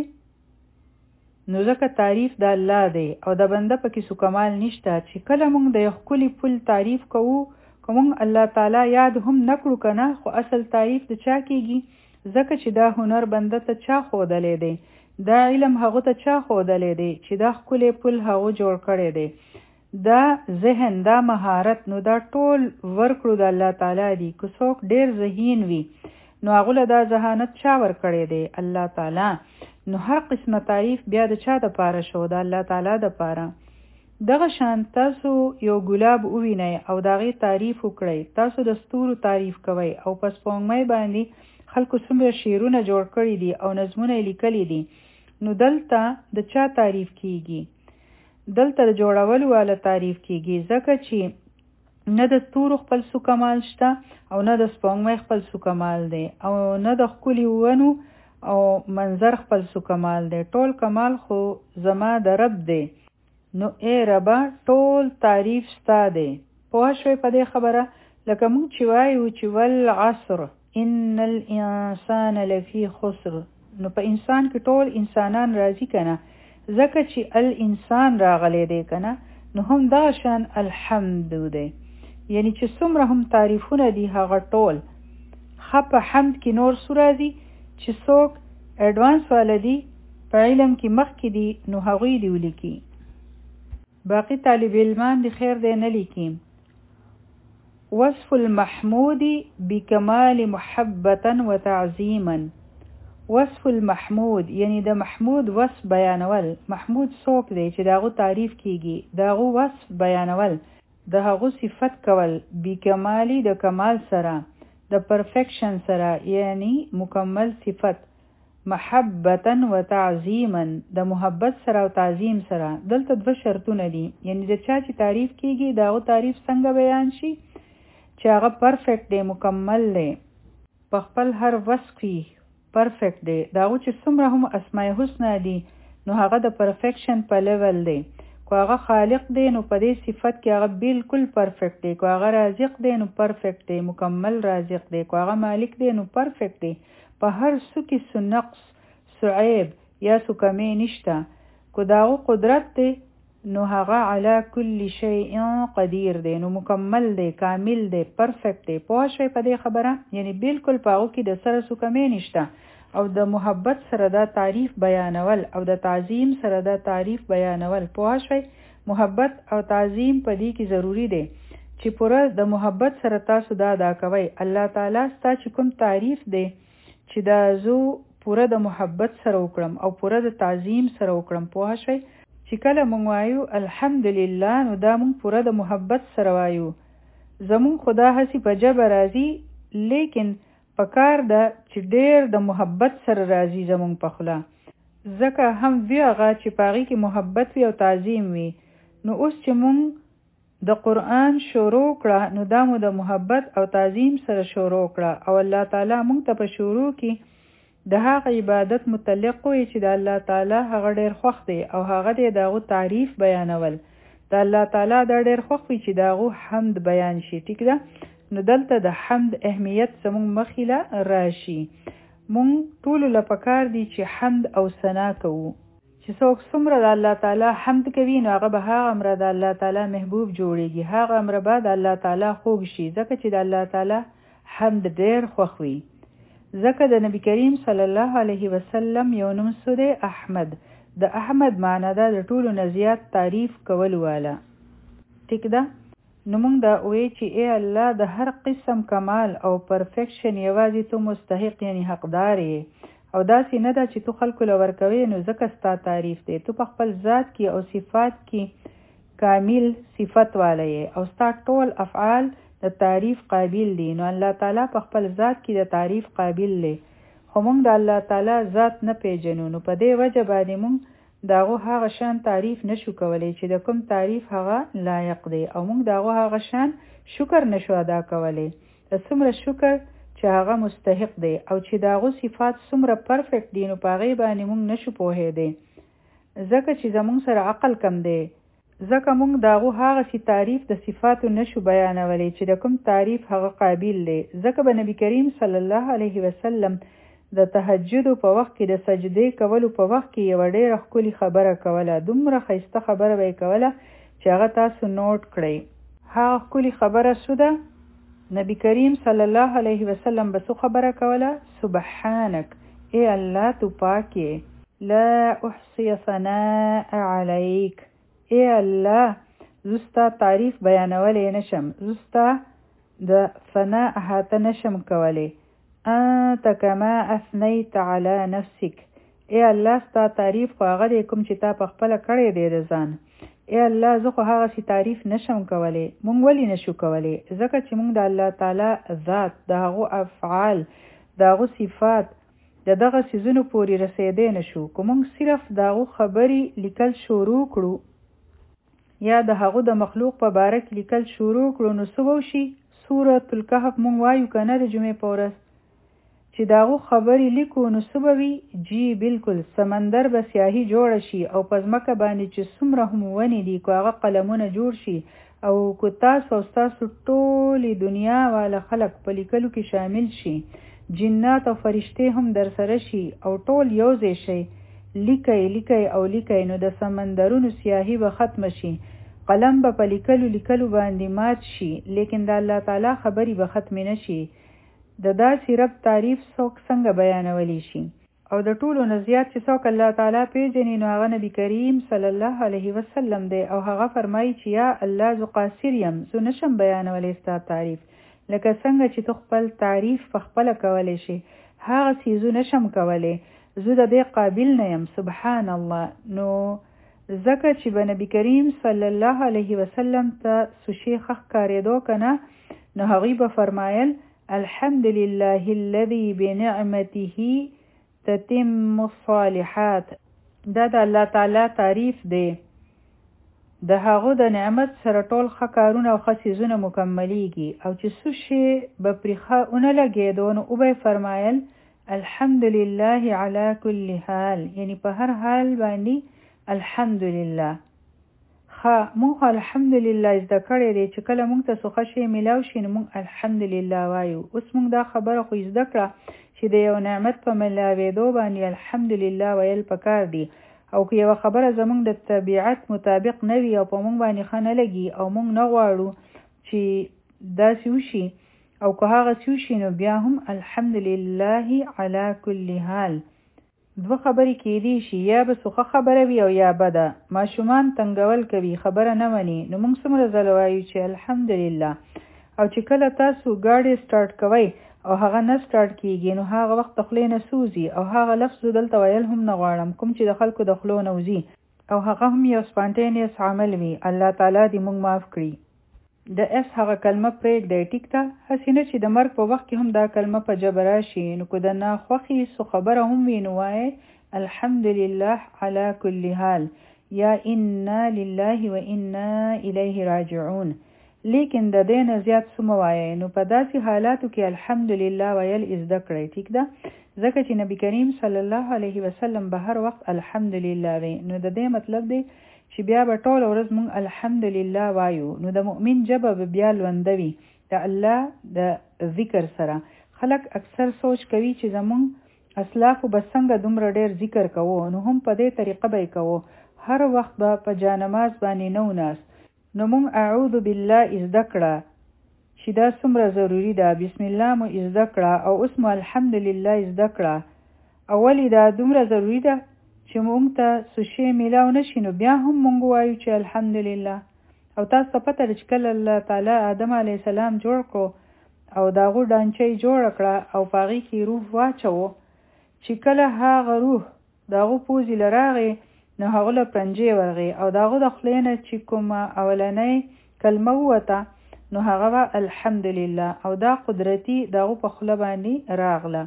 نو ځکه تعریف د الله دی او د بنده پکې څه کمال نشته. چې کله موږ د یو ښکلي پل تعریف کوو، که موږ الله تعالی یاد هم نه کړو که نه، خو اصل تعریف د چا کېږي؟ ځکه چې دا هنر بنده ته چا ښودلی دی، دا علم هغه ته چا ښودلی دی چې دا ښکلی پل هغه جوړ کړی دی، دا ذهن، دا مهارت، نو دا ټول ورکړو د الله تعالی دی. که څوک ډېر ذهین وي نو هغه له دا ذهانت چا ورکړی دی؟ الله تعالی. نو هر قسمه تعریف بیا د چا دپاره شو؟ د الله تعالی دپاره. دغه شان تاسو یو ګلاب ووینئ او د هغې تعریف وکړئ. تاسو د ستورو تعریف کوئ او په سپوږمۍ باندې خلکو څومره شعرونه جوړ کړي دي او نظمونه یې لیکلي دي. نو دلته د چا تعریف کیږي؟ دلته د جوړولو والا تعریف کیږي، ځکه چې نه د ستورو خپل څه کمال شته او نه د سپوږمۍ خپل څه کمال دی، او نه د ښکلي ونو او منظر خپل څه کمال دی. ټول کمال خو زما د رب دی. نو ای ربه ټول تعریف ستا دی. پوه شوئ په دې خبره؟ لکه موږ چې وایو چې والعصر ان الانسان لفی خسر، نو په انسان کې ټول انسانان راځي که نه؟ ځکه چې الانسان راغلی دی که نه؟ نو هم دغه شان الحمد دی، یعنی چې څومره هم تعریفونه دي هغه ټول. ښه، په حمد کې نور څه راځي؟ چې څوک ایډوانس والا دي، په علم کې مخکې دي، نو هغوی دي ولیکي. باقي طالب علمان دي خیر دی نه لیکي. وصف المحمود بکمال محبتا و تعظیما. وصف المحمود یعنی د محمود وصف بیانول. محمود څوک دی چې داغو تعریف کیږي، داغو وصف بیانول، د هغو صفت کول بکمالی د کمال سره، د پرفیکشن سره، یعنی مکمل صفت، محبتا و تعظیما د محبت سره او تعظیم سره. دلته دوه شرطونه دي، یعنی د چا چې تعریف کیږي داغو تعریف څنګه بیان شي؟ چې هغه پرفیکٹ دی، مکمل دی، په خپل هر وصف پرفیکٹ دی. داغو چې څومره هم اسماء حسنا دي نو هغه د پرفیکشن په لیول دی. کو هغه خالق دی نو په دې صفت کې هغه بالکل پرفیکٹ دی. کو هغه رازق دی نو پرفیکٹ دی، مکمل رازق دی. کو هغه مالک دی نو پرفیکٹ دی. په هر څه کې څه نقص، څه عیب یا څه کمی نشته. کو داغو قدرت دی نو هغه علی کل شیء قدیر دی، نو مکمل دی، کامل دی، پرفیکٹ دی. پوه شوئ په دې خبره؟ یعنی بالکل په هغو کې د سره څه کمی نشته. او د محبت سره دا تعریف بیانول او د تعظیم سره دا تعریف بیانول. پوه شوئ؟ محبت او تعظیم په دې کې ضروری دی چې پوره د محبت سره تاسو دا ادا کوئ. الله تعالی ستا چې کوم تعریف دی چې دا زو پوره د محبت سره وکړم او پوره د تعظیم سره وکړم. پوه شئ چې کله مونږ وایو الحمدلله نو دا مونږ پوره د محبت سره وایو. زمون خدا هسي په جبه راځي لیکن پکار ده چې ډېر د محبت سره راځي زمون په خوله. ځکه هم وی هغه چې پاغي کې محبت وي او تعظیم وي. نو اوس چې مونږ د قرآن شروع کړه نو دا مو د محبت او تعظیم سره شروع کړه او الله تعالی مونږ ته په شروع کې د هغه عبادت متعلق وي چې د الله تعالی هغه ډېر خوښ دی او هغه دی دغه تعریف بیانول. د الله تعالی دا ډېر خوښ وي چې دغه حمد بیان شي. ټیک ده؟ نو دلته د حمد اهمیت زموږ مخیله راشي. مونږ ټول له پکار دي چې حمد او ثنا کوو. چې څوک څومره د الله تعالی حمد کوي نو هغه به هغه امر د الله تعالی محبوب جوړیږي. هغه امر به د الله تعالی خوږ شي ځکه چې د الله تعالی حمد ډېر خوښ وي. ځکه د نبی کریم صلی الله علیه وسلم یو نوم سوده احمد. د احمد معنی ده د ټولو نه زیات تعریف کول والا. ټیک ده؟ نو موږ دا وایو چې ای الله د هر قسم کمال او پرفیکشن یوازې تو مستحق یعنی حقدار یې او داسې نه ده چې تو خلکو له ورکوي نو ځکه ستا تعریف دی. تو په خپل ذات کې او صفات کې کامل صفت والا یې او ستا ټول افعال د تعریف قابل دي. نو الله تعالی په خپل ذات کې د تعریف قابل دی. خو موږ د الله تعالی ذات نه پیژنو نو په دې وجه باندې موږ داغه هغه شان تعریف نشو کولای چې د کوم تعریف هغه لایق دی او موږ داغه هغه شان شکر نشو ادا کولای. د څومره شکر چې هغه مستحق دی او چې داغه صفات څومره پرفیکټ دي نو په غي باندې موږ نشو پوهېدی ځکه چې زموږ سره عقل کم دی. ځکه موږ داغه هغه سی تعریف د صفاتو نشو بیانولی چې د کوم تعریف هغه قابل دی. ځکه به نبی کریم صلی الله علیه وسلم د تهجد په وخت کې د سجدې کولو په وخت کې یو ډېره ښکلي خبره کوله. دومره ښایسته خبره به کوله چې هغه تاسو نوٹ کړئ. هغه ښکلي خبره څه ده؟ نبی کریم صلی الله علیه وسلم به څه خبره کوله؟ سبحانک ای الله تو پاک یې لا احصی ثناء علیک. ای الله زستا تعریف بیانولی نشم. زستا د ثنا احاطه نشم کولی. انت کما اثنیت علی نفسک. ای الله ستا تعریف خو هغه دی کوم چې تا په خپله کړی دی د ځان. ای الله زه خو هغه سی تعریف نشم کولی. مونږ ولې نشو کولی؟ ځکه چې مونږ د الله تعالی ذات د هغو افعال د هغو صفات د دغه څیزونو پورې رسیدی نشو. که مونږ صرف د هغو خبرې لیکل شروع کړو یا د هغو د مخلوق په باره کې لیکل شروع کړو نو څه به وشي؟ سورة الکهف مونږ وایو که نه د جمعې په ورځ چې د هغو خبرې لیکو نو څه به وي؟ جی بلکل سمندر به سیاهي جوړه شي او په ځمکه باندې چې څومره هم ونې دي که هغه قلمونه جوړ شي او که تاسو او ستاسو ټولې دنیا والا خلق په لیکلو کې شامل شي، جنات او فرشتې هم در سره شي او ټول یو ځای شي، لیکي لیکي او لیکي نو د سمندرونو سیاهي به ختم شي، قلم به په لیکلو لیکلو باندې مات شي، لیکن د الله تعالی خبرې به ختم نه شي. د داسې رب تعریف څوک څنګه بیانولی شي؟ او د ټولو نه زیات چې څوک الله تعالی پیژني نو هغه نبی کریم صلی الله علیه وسلم دی او هغه فرمایي چې یا الله زه قاصر یم، زه نشم بیانولی ستا تعریف، لکه څنګه چې تو خپل تعریف په خپله کولی شي هغه څیزو نشم کولی، زه د دې قابل نه یم. سبحان الله. نو ځکه چې به نبی کریم صلی الله علیه وسلم ته څه شی ښه ښکارېدو که نه نو هغوی به فرمایل الحمد لله الذي بنعمته تتم الصالحات. دا د الله تعالی تعریف دی، د هغو د نعمت سره ټول ښه کارونه او ښه څیزونه مکملیږي او چې څه شی به پرې ښه ونه لګېدو نو او به یې فرمایل الحمد لله على كل حال، یعنی په هر حال باندې الحمدلله. ښه مونږ الحمدلله زده کړی دی چې کله مونږ ته څه ښه شی میلاو شي نو مونږ الحمدلله وایو. اوس مونږ دا خبره خو زده کړه چې د یو نعمت په میلاوېدو باندې الحمدلله ویل پکار دي او که یوه خبره زمونږ د طبیعت مطابق نه وي او په مونږ باندې ښه نه لګي او مونږ نه غواړو چې داسې وشي او که هغه څه وشي نو بیا هم الحمدلله علی کل حال. دوه خبرې کېدی شي، یا به څه خبره وي او یا بده. ماشومان تنګول کوي، خبره نه مني، نو موږ څومره ځله وایو چې الحمدلله. او چې کله تاسو ګاډی سټارټ کوئ او هغه نه سٹارټ کیږي نو هغه وخت خپل نه سوزي او هغه لفظ دلته ویل هم نه غواړم کوم چې د خلکو د خلو نه وزي او هغه هم یو سپانټینیس عمل وي الله تعالی دې موږ معاف کړي د اس هغه کلمه پرېږدئ ټیک ده هسې نه چې د مرګ په وخت کې هم دا کلمه په ژبه راشي نو که د ناخوښې څه خبره هم وي نو وایئ الحمدلله علی کل حال یا انا لله و انا الیه راجعون لیکن د دې نه زیات څه مه وایئ نو په داسې حالاتو کې الحمدلله ویل زده کړئ ټیک ده ځکه چې نبی کریم صلی الله علیه وسلم به هر وخت الحمدلله وی نو د دې مطلب دی چې بیا به ټول ورځ مونږ الحمدلله وایو نو د مؤمن ژبه به بیا لوندوي د الله د ذکر سره خلک اکثر سوچ کوي چې زمونږ اسلافو به څنګه دومره ډیر ذکر کوو نو هم په دې طریقه به کوو هر وخت به په جانماز باندې نو ناس نو مونږ اعوذ بالله زده کړه چې دا څومره ضروری ده بسم الله مو زده کړه او اوس مو الحمدلله زده کړه اولی دا دومره ضروری ده چې مونږ ته سوشي میلاو نشي نو بیا هم مونږ وایو چې الحمدلله او تاسو پته چې کله الله تعالی آدم علی السلام جوړ کړو او داغو ډانچې جوړ کړه او پاغي کې روح واچو چې کله هغه روح داغو پوزي لراغي نو هغه له پنجې ورغي او داغو د خلینه چې کومه اولنۍ کلمه وته نو هغه الحمدلله او دا قدرتی داغو په خله باندې راغله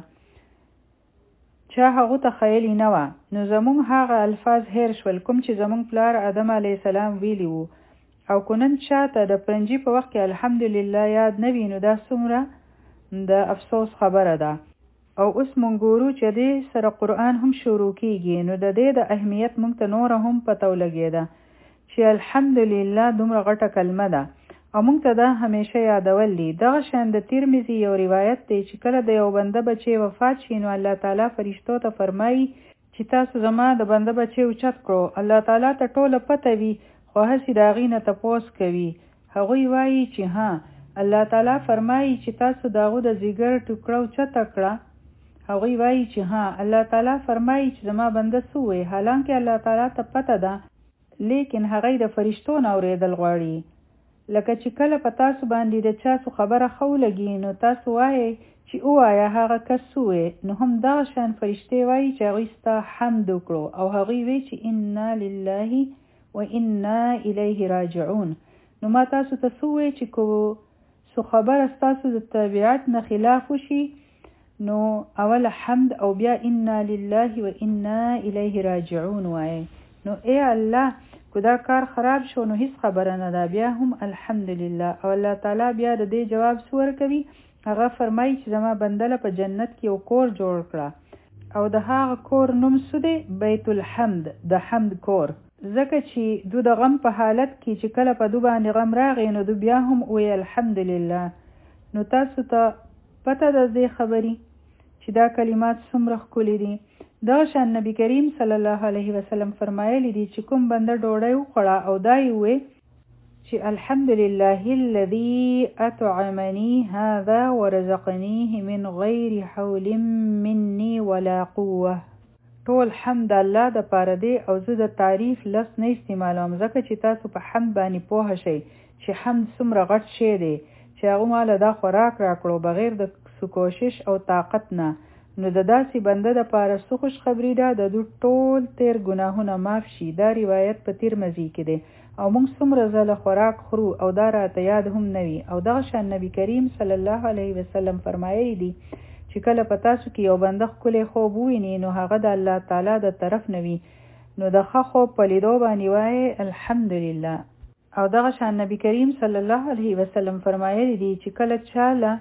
چا هغه ته خیالي نه و نو زمون هغه الفاظ هیر شول کوم چې زمون پلار آدم علی السلام ویلی وو او کنن چاته د پنځي په وخت کې الحمدلله یاد نه وینو دا څومره د افسوس خبره ده او اوس مونږ ګورو چې دې سره قرآن هم شروع کیږي نو د دې د اهمیت مونږ ته نور هم پته ولګیده چې الحمدلله دومره غټه کلمه ده او مونږ ته دا همیشه یادول دي دغه شان د ترمذی یو روایت دی چې کله د یو بنده بچي وفات شي نو الله تعالی فرشتو ته فرمایي چې تاسو زما د بنده بچي اوچت کړو الله تعالی ته ټوله پته وي خو هسې د هغې نه تپوس کوي هغوی وایي چې ها الله تعالی فرمایي چې تاسو د هغو د ځیګر ټوکړه اوچته کړه هغوی وایي چې ها الله تعالی فرمایي چې زما بنده څه ووایي حالانکه الله تعالی ته پته ده لیکن هغوی د فرشتو نه اورېدل غواړي لکه چې کله په تاسو باندې د چا څه خبره ښه ولګي نو تاسو وایئ چې ووایه هغه کس څه ووایي نو هم دغه شان فرشتې وایي چې هغوی ستا حمد وکړو او هغوی وایي چې انا لله و انا الیه راجعون نو ما تاسو ته څه ووایي چې که څه خبره ستاسو د طبیعت نه خلاف وشي نو اول حمد او بیا انا لله و انا الیه راجعون وایي نو ای الله که دا کار خراب شو نو هیڅ خبره نه ده بیا هم الحمدلله او الله تعالی بیا د دې جواب څه ورکوي هغه فرمایي چې زما بنده له په جنت کې یو کور جوړ کړه او د هغه کور نوم څه دی بیت الحمد د حمد کور ځکه چې دو د غم په حالت کې چې کله په دو باندې غم راغی نو دو بیا هم وی الحمدلله نو تاسو ته پته ده دې خبرې چې دا کلمات څومره ښکلي دي دا شان نبی کریم صلی الله علیه وسلم فرمایلی دي چې کوم بنده ډوډۍ وخوړه او دا یې وی چې الحمدلله الذي اطعمني هذا ورزقنيه من غیر حول مني ولا قوه ټول حمد الله د پاره دی او زه د تعریف لفظ نه استعمالوم ځکه چې تاسو په حمد باندې پوه شئ چې حمد څومره غټ شی دی چې هغه ماله دا خوراک راکړو بغیر د کوشش او طاقت نه نو د داسې بنده د پاره څه خوش خبري ده د دوی ټول تیر ګناهونه معاف شي دا روایت په ترمذی کې دی او موږ څومره ځله خوراک خورو او دا راته یاد هم نه وي او دغه شان نبی کریم صلی الله علیه وسلم فرمایلی دي چې کله په تاسو کې یو بنده ښکلی خوب وویني نو هغه د الله تعالی د طرف نه وي نو د ښه خوب په لیدو باندې وایي الحمدلله او دغه شان نبی کریم صلی الله علیه وسلم فرمایلی دي چې کله چاله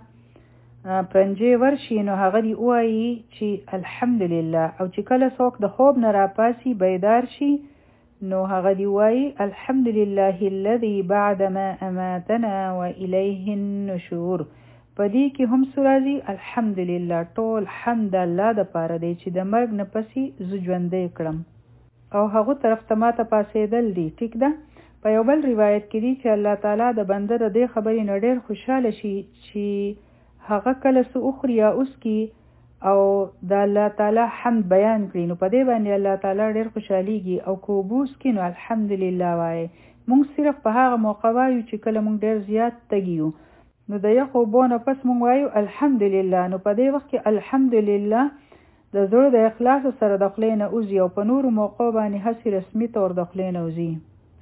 پرنجې ورشي نو هغه دی وایي چې الحمدلله او چې کله څوک د خوب نه راپاسي بیدار شي نو هغه دی وایي الحمدلله الذي بعد ما اماتنا والیه النشور په دې کې هم سورازي الحمدلله ټول حمد الله د پاره دی چې د مرګ نه پسې زه ژوندی کړم او هغه طرف ته ماته پاسېدل دي ټیک ده په یو بل روایت کې دی چې الله تعالی د بنده د دې خبرې نه ډېر خوشاله شي چې هغه کله څه اخري یا اوس کې او د الله تعالی حمد بیان کړي نو په دې باندې الله تعالی ډېر خوشحاليږي او کو بوس کې نو الحمدلله وایي مونږ صرف په هغه موقع وایو چې کله مونږ ډېر زیات تګیو نو د یخو اوبو نه پس مونږ وایو الحمدلله. نو په دې وخت کې الحمدلله د زړه د اخلاص سره د خولې نه وځي او په نورو موقعو باندې هسې رسمي طور د خولې نه وځي.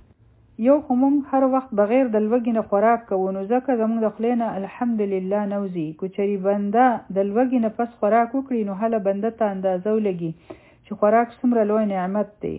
یو خو مونږ هر وخت بغیر د لوږې نه خوراک کوو، نو ځکه زمونږ د خولې نه الحمدلله نه وځي. که چېرې بنده د لوږې نه پس خوراک وکړي نو هله بنده ته اندازه ولګي چې خوراک څومره لوی نعمت دی،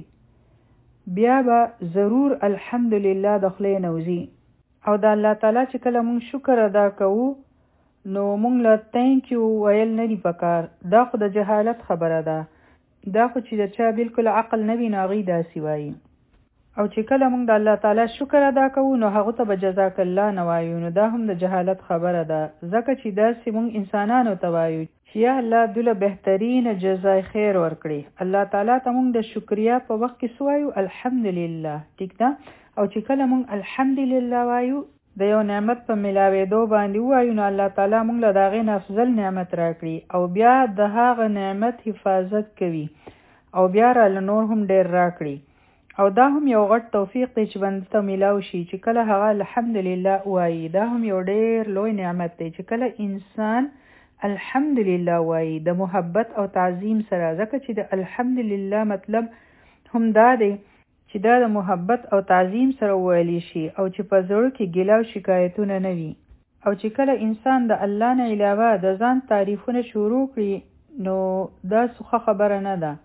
بیا به ضرور الحمدلله د خولې نه وځي. او د الله تعالی چې کله مونږ شکر ادا کوو نو مونږ له تhank you ویل نه دي پکار. دا خو د جهالت خبره ده. دا خو چې د چا بالکل عقل نه وي نو هغوی داسې وایي. او چې کله مونږ د الله تعالی شکر ادا کوو نو هغه ته به جزاک الله نه وایو، نو دا هم د جهالت خبره ده. ځکه چې داسې مونږ انسانانو ته وایو چې یا الله دوله بهترین جزای خیر ورکړي. الله تعالی ته مونږ د شکریا په وخت کې څه وایو؟ الحمدلله. ټیک ده؟ او چې کله مونږ الحمدلله وایو د یو نعمت په ملاوېدو باندې وایو نو الله تعالی مونږ له د هغې نه افضل نعمت راکړي او بیا د هغه نعمت حفاظت کوي او بیا راله نور هم ډېر راکړي. او دا هم یو غټ توفیق دی چې بنده ته میلاو شي چې کله هغه الحمدلله وایي. دا هم یو ډېر لوی نعمت دی چې کله انسان الحمدلله وایي د محبت او تعظیم سره. ځکه چې د الحمدلله مطلب هم دا دی چې دا د محبت او تعظیم سره وویلی شي او چې په زړه کې ګیله او شکایتونه نه وي. او چې کله انسان د الله نه علاوه د ځان تعریفونه شروع کړي نو دا څه خبره نه ده.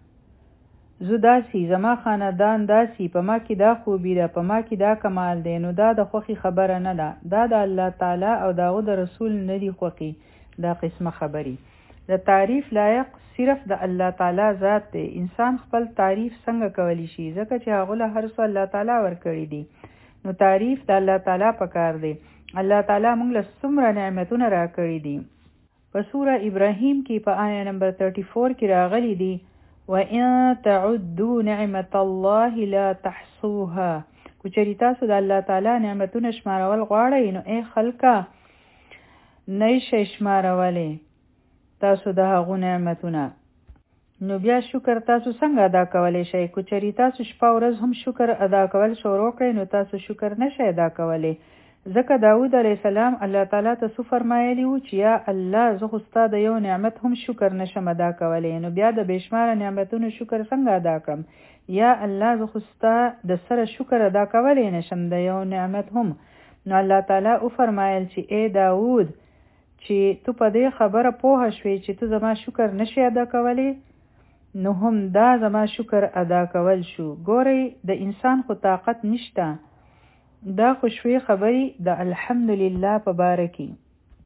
زه داسې، زما خاندان داسې، په ما کې دا خوبي ده، په ما کې دا کمال دی، نو دا د خوښي خبره نه ده. دا د الله تعالی او د هغه د رسول نه دي خوښي دا قسمه خبرې. د تعریف لایق صرف د الله تعالی ذات دی. انسان خپل تعریف څنګه کولی شي؟ ځکه چې هغه له هر څه الله تعالی ورکړي دي. نو تعریف د الله تعالی پکار دی. الله تعالی موږ له څومره نعمتونه راکړي دي. په سوره ابراهیم کې په آیه نمبر چوانتیس کې راغلي دي وَإِن تَعُدُّوا نِعْمَةَ اللَّهِ لَا تَحْصُوهَا. که چېرې تاسو د الله تعالی نعمتونه شمارول غواړئ نو ای خلکه نه شئ شمارولی تاسو د هغو نعمتونه. نو بیا شکر تاسو څنګه ادا کولی شئ؟ که چېرې تاسو شپه ورځ هم شکر ادا کول شروع کړئ نو تاسو شکر نشئ ادا کولی. ځکه داود علیه السلام الله تعالی ته څه فرمایلی و چې یا الله زه خو ستا د یو نعمت هم شکر نشم ادا کولی، نو بیا د بېشماره نعمتونو شکر څنګه ادا کړم؟ یا الله زه خو ستا د سره شکر ادا کولی نشم د یو نعمت هم. نو الله تعالی وفرمایل چې ای داود چې تو په دې خبره پوه شوې چې تو زما شکر نشي ادا کولی نو هم دا زما شکر ادا کول شو. ګورئ د انسان خو طاقت نشته. دا خوشوي خبري د الحمدلله په باره کې.